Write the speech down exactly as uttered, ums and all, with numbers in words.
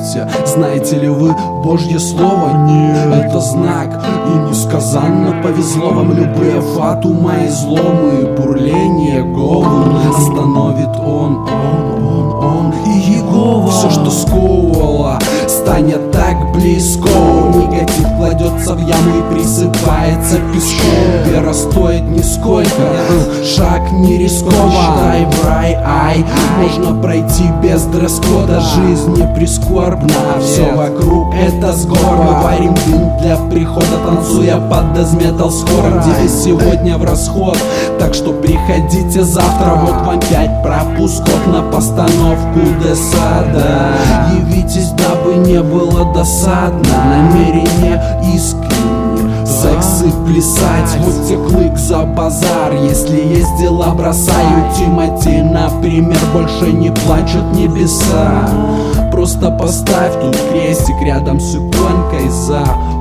верите? Знаете ли вы Божье слово? Нет. Это знак, и несказанно повезло вам. Любые фатума, изломы и бурление Гову остановит он, он, он, он и Егова. Все, что сковывало, станет так близко. Негатив кладется в яму и присыпается песком. Вера стоит нисколько, шаг не рискован. Считай в рай, ай, можно пройти без дресс-кода. Жизнь не прискорбна, все вокруг это с гор. Мы варим вин для прихода, танцуя под дезметал с хором. Девять сегодня в расход, так что приходите завтра. Вот вам пять пропусков на постановку Десада. Явитесь, дабы не было досадно. Намерение искренне, секс и плясать. Вот те клык за базар, если есть дела бросаю. Тимати, например, больше не плачут небеса. Просто поставь тут крестик рядом с иконкой за